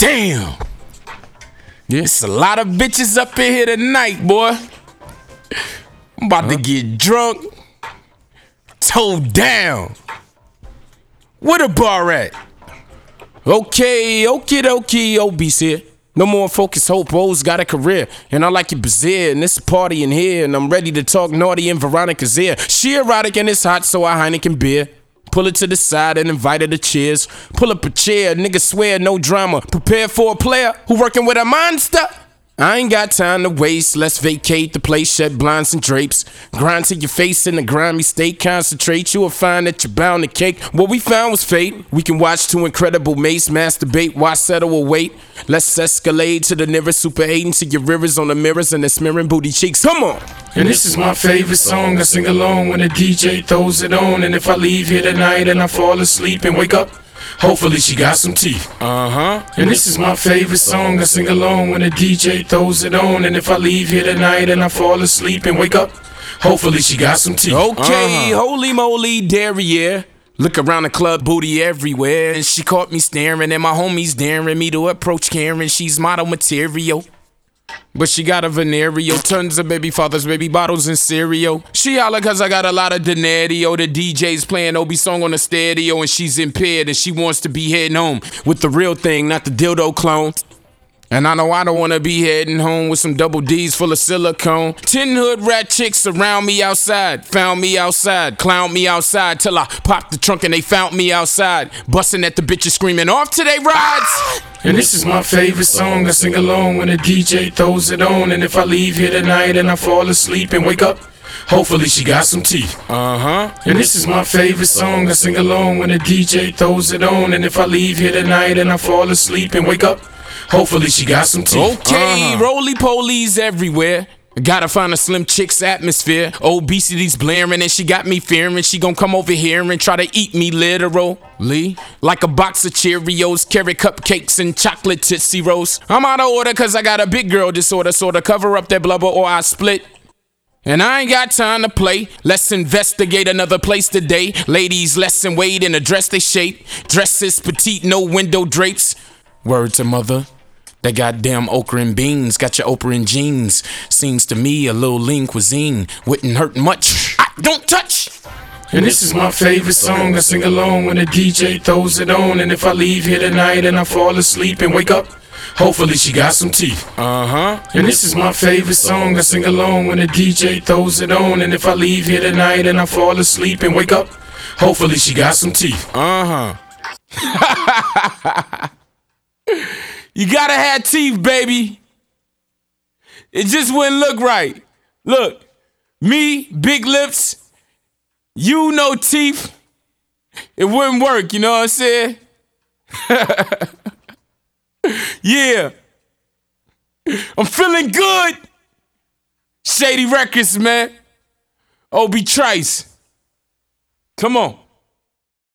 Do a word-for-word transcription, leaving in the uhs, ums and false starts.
Damn. There's a lot of bitches up in here tonight, boy. I'm about huh? to get drunk, towed down. Where the bar at? Okay, okay, okay, Obese here. No more focus, hope, O's got a career. And I like it bizarre, and it's a party in here. And I'm ready to talk naughty in Veronica's ear. She erotic and it's hot, so I Heineken beer. Pull it to the side and invite her to cheers. Pull up a chair, nigga swear, no drama. Prepare for a player who working with a monster. I ain't got time to waste, let's vacate the place, shed blinds and drapes. Grind to your face in the grimy state, concentrate, you will find that you're bound to cake. What we found was fate, we can watch two incredible mates masturbate, why settle or wait? Let's escalate to the nearest super eight into your rivers on the mirrors and the smearing booty cheeks, come on! And this is my favorite song, I sing along when the D J throws it on. And if I leave here tonight and I fall asleep and wake up, hopefully she got some teeth. Uh-huh. And this is my favorite song, I sing along when the D J throws it on. And if I leave here tonight and I fall asleep and wake up, hopefully she got some teeth. Okay, uh-huh. Holy moly, derriere. Look around the club, booty everywhere. And she caught me staring and my homies daring me to approach Karen. She's model material, but she got a venereal, tons of baby fathers, baby bottles and cereal. She holla cause I got a lot of denario. The D J's playing Obi song on the stereo and she's impaired and she wants to be heading home with the real thing, not the dildo clone. And I know I don't wanna be heading home with some double D's full of silicone. Ten hood rat chicks surround me outside, found me outside, clown me outside till I popped the trunk and they found me outside, busting at the bitches screaming off to they rides. And this is my favorite song, I sing along when the D J throws it on. And if I leave here tonight and I fall asleep and wake up, hopefully she got some teeth. Uh-huh. And this is my favorite song, I sing along when the D J throws it on. And if I leave here tonight and I fall asleep and wake up, hopefully she got some teeth. Okay, uh-huh. roly-polies everywhere. Gotta find a slim chick's atmosphere. Obesity's blaring and she got me fearing she gon' come over here and try to eat me literally. Like a box of Cheerios, carrot cupcakes and chocolate Tootsie Rolls. I'm out of order cause I got a big girl disorder, sorta cover up that blubber or I split. And I ain't got time to play, let's investigate another place today. Ladies, lesson wait and address they shape. Dresses petite, no window drapes. Word to mother. That goddamn okra and beans got your Oprah in jeans. Seems to me a little lean cuisine wouldn't hurt much. I don't touch. And this is my favorite song, I sing along when the D J throws it on. And if I leave here tonight and I fall asleep and wake up, hopefully she got some teeth. Uh-huh. And this is my favorite song, I sing along when the D J throws it on. And if I leave here tonight and I fall asleep and wake up, hopefully she got some teeth. Uh-huh. You gotta have teeth, baby. It just wouldn't look right. Look, me, big lips, you no teeth. It wouldn't work, you know what I'm saying? Yeah. I'm feeling good. Shady Records, man. Obi Trice. Come on.